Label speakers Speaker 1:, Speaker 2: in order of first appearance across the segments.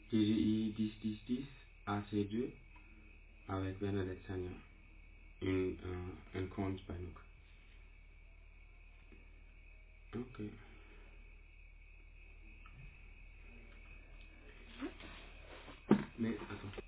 Speaker 1: TGI 10-10-10 AC2 avec Bernadette Sagna, un compte Panouk. Ok. Mais attends.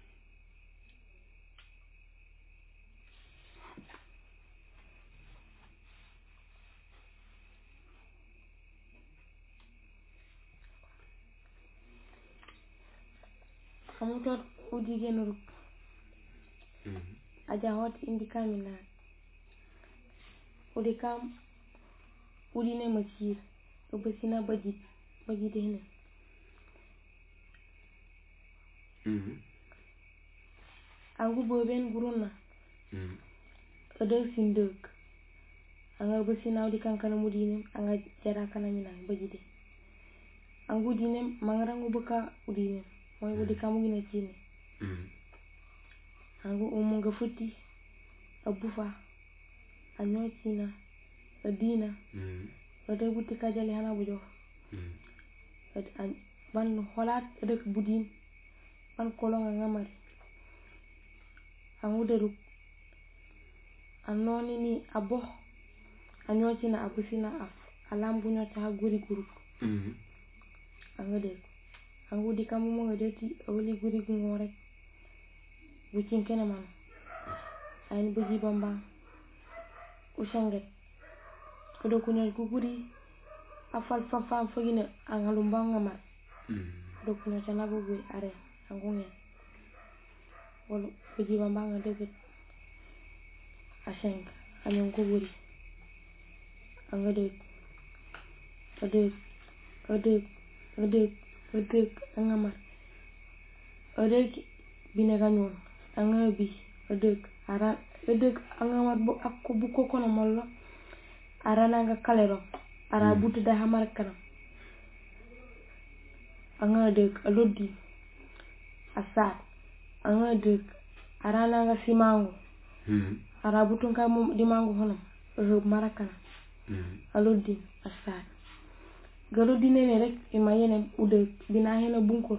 Speaker 2: Kamutot udi genuruk. Aja hot indi kamina. Udi kam udi ne machir. Obesina bajit hene. Angu boben guruna. Ada sinduk. Anga besina udi kankana mudinem anga jara kana mina bajide. Angu dinem mangarangu beka udinem. Moy udi kamu gina chine. Angu umunga futi abufa anyo china adina ada buti kajali hana bujo ban holat ada budin ban kolonga ngamari angu deruk anoni ni abo anyo china abusina alam bunyo cha guri guruk anga de angu di kamu mo ngedeti awli guri ngorek bucin kena man ayin buji bamba usanget kodo kunyal kuguri afal fam fogina angalumba ngamar do kunyal chana bugi are angungen wol buji bamba ngadeget aseng anyon kuguri angade ade angamar ade binaganyon angabi adek angamar bo akko buko kono mollo arana nga kalero ara butu da hamar kanam angadek alodi asat angadek arana nga simango ara butu ka di mango hono marakana alodi asat galodi nene rek imayene ude bina hena bunkoro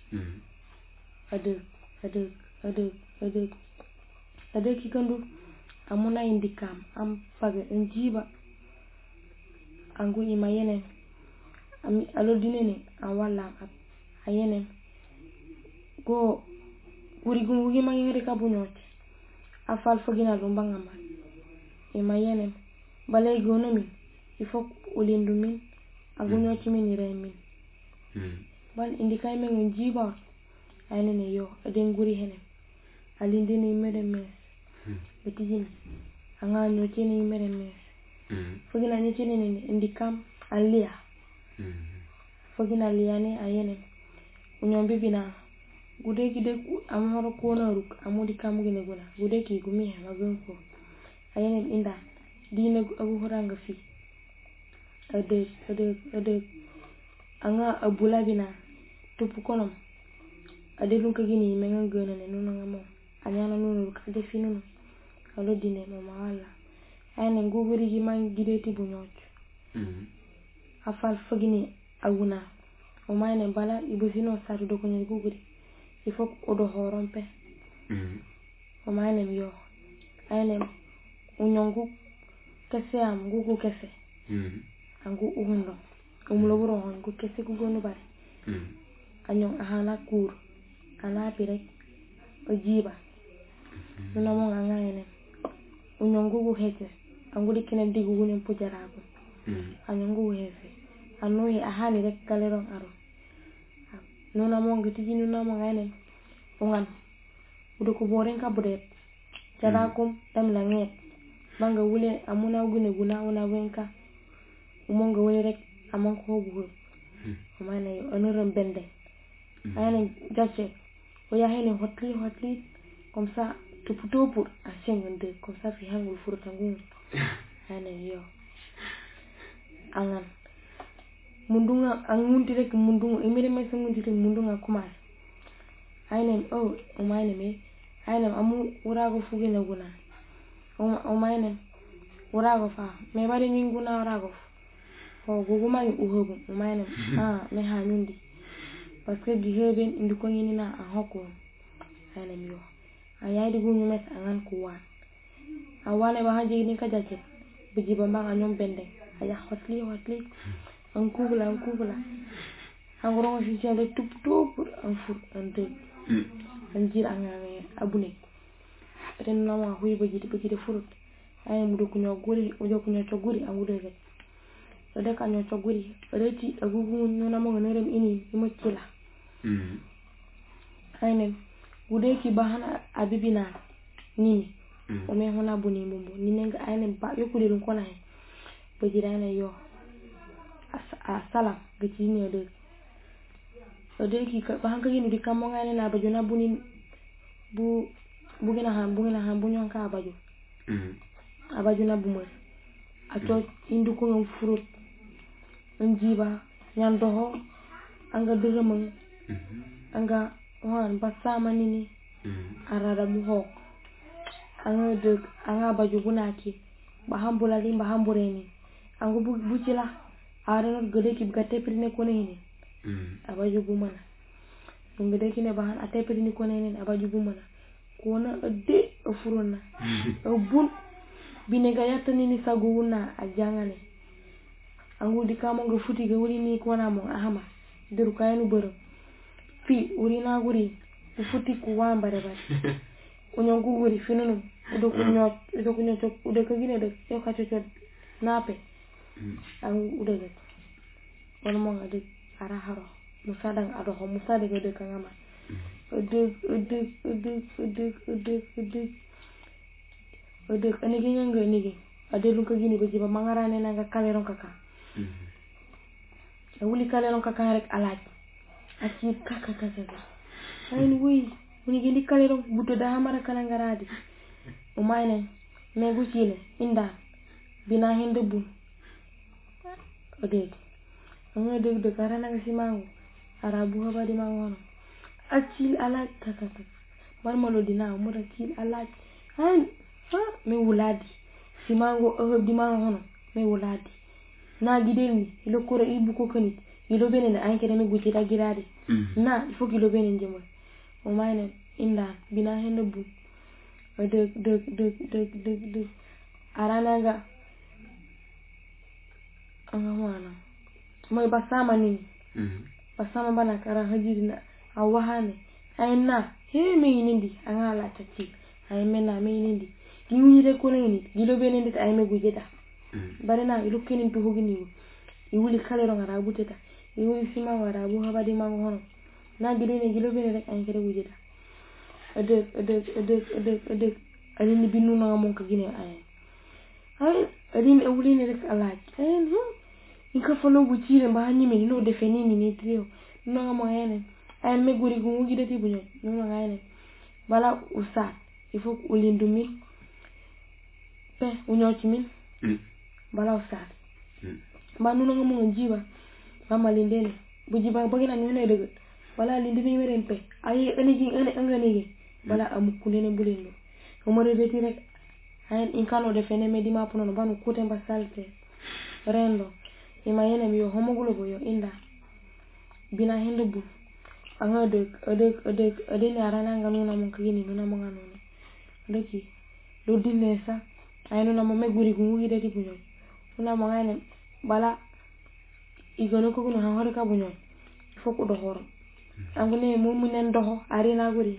Speaker 2: adek kikandu amuna indikam am paga njiba angu imayene ami alodinene awala ayene go urigungu gimayere kabunyoti afal fogina lombanga ma imayene balay gonomi ifok ulindumin agunyoti min remin ban indikay men njiba ayene yo aden guri hene alindini mere mes betijini anga nyotini mere mes fogina nyotini ni indikam alia fogina liane ayene unyombi bina gude gide amoro kona ruk amudi kam gine guna gude ki gumi ha magonko ayene inda dina agu horanga fi ade anga abula bina tupu konom ade lunka gini menga gona ne nuna ngamo anyana nunu ka defi nunu alo dine mama wala ayane nguguri gi man gideti bunyot afal fogini aguna o mayne bala ibusino sadu do ko nyen guguri ifok odo horompe o mayne yo ayane unyongu kese am gugu kese angu uhundo umuloburo hongu kese gugonu bari anyon ahana kur ana pirek ojiba nuna mo ngayene unyongu gu hete angudi kene digu gunen pujarago anyongu hete anoi ahani rek kalero aro nuna mo ngiti nuna mo ngayene ungan udo ko boren ka budet jarakum dam langet banga wule amuna gune guna una wenka umonga wule rek amon ko bugo amane onuram bende ayane jache oya hene hotli comme ça tupu a sengende comme ça fi hangul furutangu ayane yo angan mundunga angundi rek mundunga imere mesa ngundi rek mundunga kumas ayane o mayne me ayane amu urago fugina guna o mayne urago fa me bari nguna urago o guguma uhobu mayne me ha nyundi parce que di heben indi ko nyini na a hokko anem yo ayadi gu ñu mes angan ku wa awane ba haje ni ka jace biji ba ma ñom bende aya hotli an kubla an goro ci jale tup an fur an de an jir an abune ren na ma huy biji de furut ay mu do ko ñoo guri o do ko ñoo to guri an wude rek o de ka ñoo to guri reti agugu ñu na mo ngerem ini mo kila aynen wude ki bahana abibina nini o me hona buni mumbo ni nenga aynen ba yokude dum kona he biji dana yo salam gati ni o de ki ba hanka yinu di kamo ngane na ba jona buni bu gina han bu nyon ka ba jo abajuna bu mo ato indu ko ngam furut njiba nyan doho anga diremang anga wan basama nini arada mu ho anga baju bunaki ba hambula lim ba hambureni angu bucila arano gede ki gatte prine ko ne abaju bu mana ngede ki ne ba ate prine ko ne abaju bu mana ko na de furuna bun binega yatta nini sagu wuna ajangane angu di kamo nga futi ga wuri ni ko na mo ahama diru kayanu bero fi wuri na guri futi ku wamba re bari onyon gu guri finunu udo ko nyot udo ko gine de yo ka cho nape angu udo de on mo ngade ara haro musadang ado ho musade ga de kangama udo anigi nganga nigi adelu ko gine be jiba mangarane na ga kaleron kaka wuli kaleron kaka rek alaaj aki kaka ayni wi woni gindi kaleron buddo da hamara kala ngaradi o mayne me gusile inda bina hende bun ode anga de karana ga simango arabu haba di mangono akil alaaj kaka bar malo dina mo akil alaaj han me wuladi simango di mangono me wuladi na gidelni ilo kore ibu ko kanit ilo bene na anke me guti da girade na il faut kilo bene njemo o mayne inda bina hende bu de aranaga anga wana moy basama nini basama bana kara hajirina awahane ayna he me yindi anga la tati ay mena me yindi yuni de ko nini gilo bene ndit ay me gujeta barena ilo kenin to hogini i wuli kalero ngara buteta i wuli sima ngara bu haba di mango hono na gidene gilo bene rek ay kere gujeta ade alini binu na mon ka gine ay alini wuli ne rek alaaj in ka folo bucire ba nyime no defenini ni trio no mo ene ay me guri gu gidati bunyo no ngayne bala usa il faut ulindumi pe unyochi min bala usa ba nuna nga mo njiba ba malindene bu jiba bagina ngene deug bala lindini weren pe ay enegi anga negi bala amukulene bulendo o mo reti rek ay in kano defene me di ma pono banu kote mba salte rendo ima yene mi yo homogulo bo yo inda bina hende bu anga ade ne arana nga nuna mo kagini nuna mo ngano ndeki do dinesa ay nuna mo me guri gu ngi deti bunyo nuna mo ngane bala igono ko kuno hawar ka bunyo foko do horo angune mo munen doho arina guri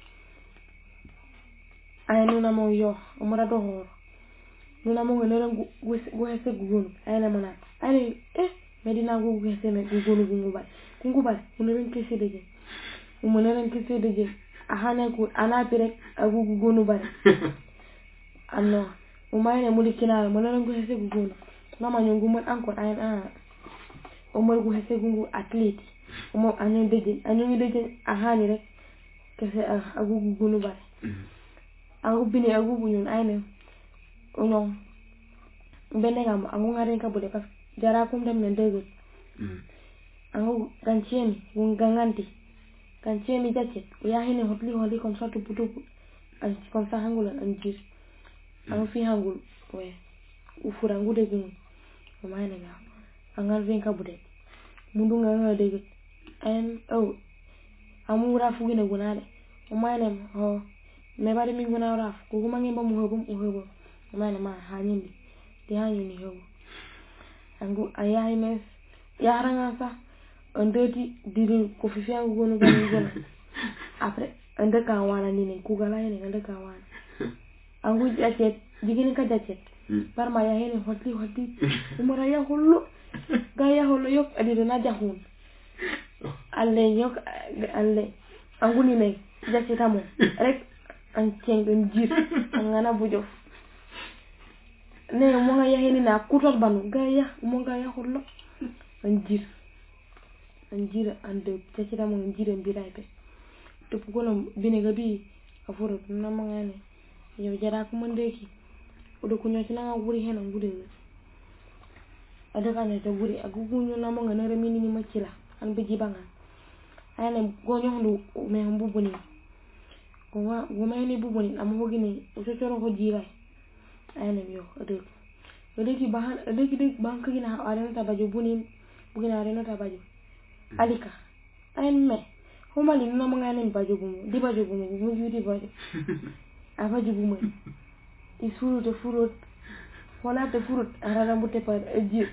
Speaker 2: ay nuna mo yo umara do horo nuna mo ngene gu hese gugunu ay na mona ay medina gu hese me gugunu gungu ba unen kese deje unen kese deje ahana ku ana pirek agu gugunu ba anno umayne mulikina mo nan gu hese gugunu mama nyungu mon encore ay o mo gu hese gungu athlete o mo anyo deje ahani rek kese agu gugunu ba agu bini agu bunyon ayne ono benegam angu ngaren ka bude pas jara kum dem ne dego angu ganchemi gunganganti ganchemi jache ya hine hotli comme ça tout an comme ça hangula anjir angu fi hangul we ufura ngude gun o mayne ga angal ven ka bude mundu nga dego oh amu rafu gina gunade umaynem ho me bari mi guna raf ko kuma ngimba mu hebo umaynem ma hanyindi di hanyini hebo angu ayahi mes yaranga sa ndeti diri ko fifiangu gonu gonu après ndeka wana nini kugala yene ndeka wana angu jacet digini ka jacet parma yahene hoti umara ya hollo gaya hollo yok adi na jahun alle yok alle angu ni ne jacetamo rek an ceng jir ngana bujof ne mo nga yahene na kutot banu gaya mo gaya hollo an jir ande jacetamo jire mbiraybe to pugolom binega bi afuro na mangane yo jara ko mandeki odo kunyo tinanga guri hena guri ada kan to guri agugunyo na mangane remini ni makila an beji banga ayane gonyo ndu me mbubuni ko wa gumeni bubuni am hogini o cocoro ko jira ayane yo odo ki bahan odo ki de bank gina arena tabajo buni bugina arena tabajo alika ayne homali no mangane bajo bumu di bajo bumu mu judi bajo abajo bumu isuru to furut wala to furut arara mbutte par ajir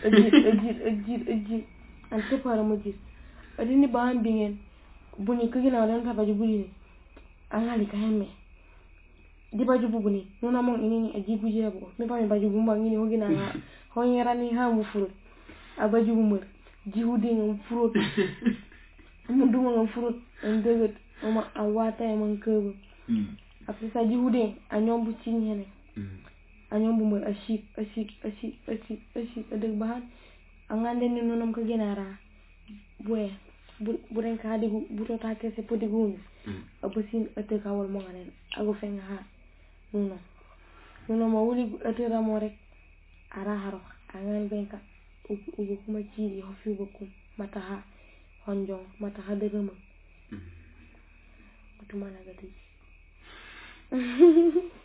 Speaker 2: an te par mo jir adini bahan bingen buni ko gina arena tabajo buni angali ka hemme di bajo bubuni nona mon inini aji bujira bo me pami bajo bumba ngini hogina ha honyerani ha mu furut abajo bumu jiwudi ngam furut mundu ngam furut ndeget oma awata e man kebo après ça jiwudi anyombu cinyene anyombu mo ashik adeg bahan angande ni nonam ka genara boye buren ka digu butota kese podiguni abasin ate kawol mo nganen ago fenga ha nono ma wuli ate ramo rek ara haro angan benka ugo kuma ciri hofi bokum mataha honjong mataha degema kutumana gati